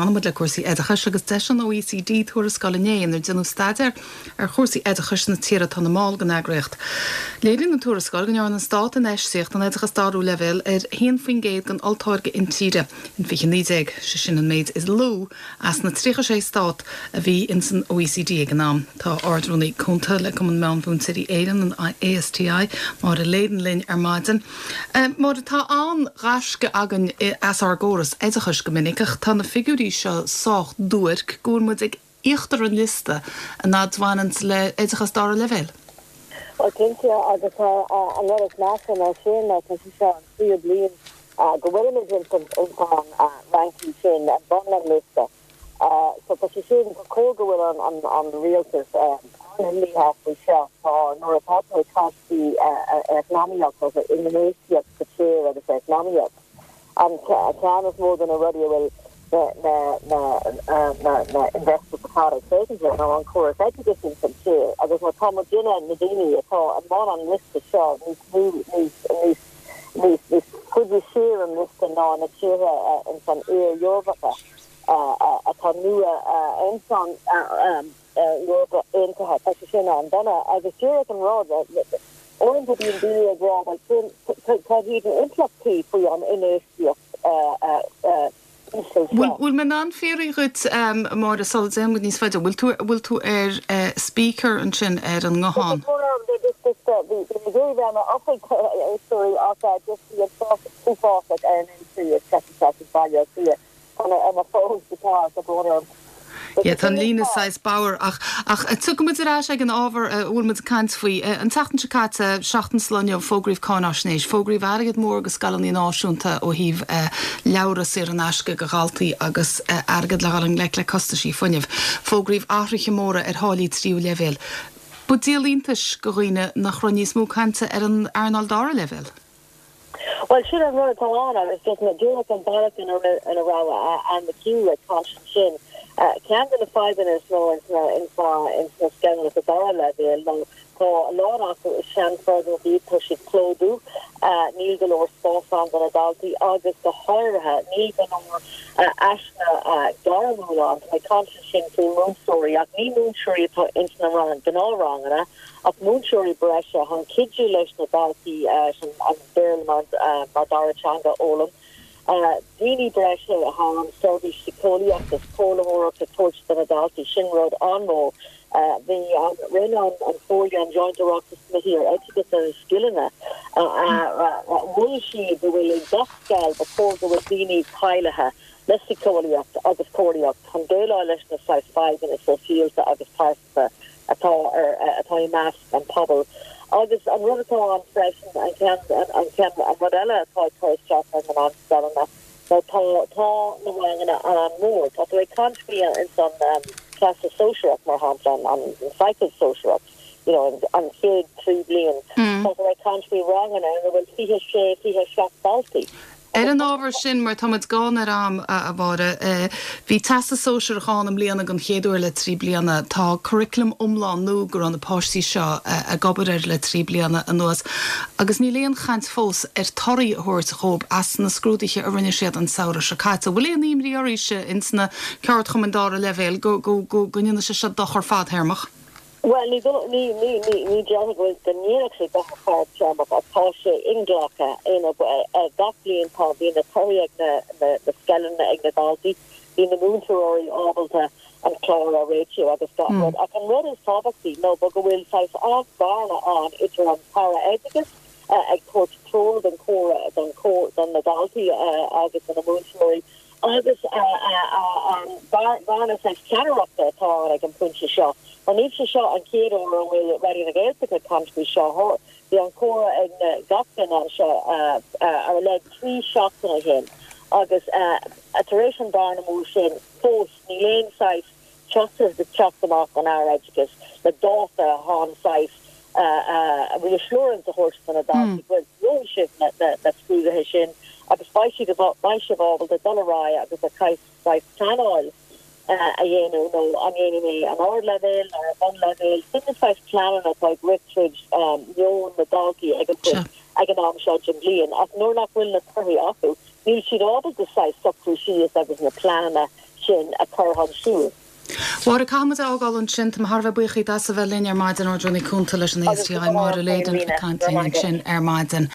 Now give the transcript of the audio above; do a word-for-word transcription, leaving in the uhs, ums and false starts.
anmod le cuasaí edachas agus de an O E C D tuaras scoilnéin ar denú staidir ar chósaí edachas na tíra tan máil gan agreacht. Léirin na tuaras scoil gan an stát an éisteocht an edachas starú level ar hén faoin géad gan altáirge in tíre in fi níag se sin an méid is lú as na trícha sé stát a bhí in san O E C D gan ná tá ardrúnaí chunta le cum an meanbún sirí éan an A S T I mar a léidir linn ar maidin. Mar tá an rasce agan as argóras edachas go minicach tá na figurí seo sách dúirc gúrmud ag íochttar an liste a nádhhainint le edachas dar a level. Well, Cynthia, agus a lot of national na sin na tá seo an tríú blion go bhfuil in an ranking sin an bonland liste. So tá sé sin go cóg go bhfuil an an realtors an líhafú seo tá nóair atá táistí economiacht or Indonésiaach go tíir agus economiacht. And can is more than a radio will na na na na na investor potato savings rate now on course education from here. I was with Tom Gina and Nadini at all and not on list of show these these these these these could you share and list and on a share in some air Yoruba uh a ton new uh in some um Yoruba into her position and then I was sure can road Orange would be in the ground and could even influx for you on in uh uh uh Will men an féri gut mar a sal sem níos feidir will tú will tú ar speaker an sin ar an ngahan. Story after just the two faucet and into second value here on a phone to pass the border. Ja, tan lína sais Bauer ach ach tu go rá ag an ábhar bhfuil mu cant faoi an tatan se caite seachtain slánne fógríomh cánáisnéis fógríomh agad mór go scalan í náisiúnta ó híh leabhras ar an asca go gáiltaí agus agad le galan le le costaí funineh fógríomh áthriche móra ar hálí tríú level. Bu díalíntas go roiine nach roníos mú canta ar an Arnold Dara level. Well, should have run it on. It's just a Julic and Barrack and a row and the queue at Caution Shin. Camden the five in slow in in far in the scale of the Dara level. So a lot of it shan further be pushing Clodu, uh, Neil Galore Sport on the Adalti, August the Horror, Neil Galore, Ashna, uh, Dara Mulan, my conscience in Moon Story, at me Moon Story into the run, been all wrong, and of Moon Story Brescia, on Kidju Leshna Dalti, uh, and Berlmont, uh, Madara Changa Olam. Uh, Dini Brescia, Harlem, Serbi, Shikoli, of the Polar, to Torch the Adalti, Shin Road, Onmo. Uh, the um, Renan and Foley and joined the rock Smith here. I think it's a skill in it. Will she be willing that scale before the Wadini Kylaha, Leslie Coliac, August Coliac, Condela Leshna size five in its field to August Parsa, a toy mask and pobble. August and Roberto on fresh and Ken and Ken and Modella, a toy toy shop and an on Salana. So, Tall, Nawang and more. So, I can't be in some. Class of social up more harms on, on cycle social ups, you know, and kid three blian. So I can't be wrong and I will see his shape, see his shot faulty. Er an ábhar sin mar táid gáin ar am a bhara bhí tasa sóisiir gáin am bliana gan chéadúir le trí bliana tá curriculum umlán nó gur an na páistí seo a gobar ar le trí bliana an nuas agus ní léon chaint fós ar torí thuirt chób as na scrúdaiche a rinne siad an saoire se caite bhfuil éon imrí oríise in sna ceart chumandára levéil go go go gonne se se dochar fad hermach. Well, ni ni ni ni ni John was the nearest to the hard job of a Porsche in Glocka in a a Dockley and Paul being the Toriak the the the Skellen the Ignadalti being the Moon Sorori Albalta and Clara ratio at the Scotland. I can read his poverty no but will size off Barna on it's on Para Edicus a court troll than Cora than Cora than the Dalti uh August and the Moon Sorori. August uh uh um Barna says chatter up there Tara I can punch a shot. On each shot and Kato will ready to get the country shot her. The Ancora and Gopkin on shot uh uh are led three shots in again. August uh iteration down motion post Lane size choppers the chop them off on our edges. The daughter on size uh uh reassurance the horse on a dog because no ship that that that screw the hishin. I was spicy about my shival the Dollaraya I was a kite size channel. Uh, you know, no, I mean, an hour level or a one level, signifies planning at like Richard's, um, Yon, the donkey, I can put, I can arm shot and glean. If nor not willing to hurry up, you should always decide stuff who she is, that was in a plan, sin a carhan siú. War a kam ágáil an sin am Harbh buchaí as a bheith líar maidin ó Johnny Cúnta leis an éistí a mar a léidir a cantín sin ar maidin.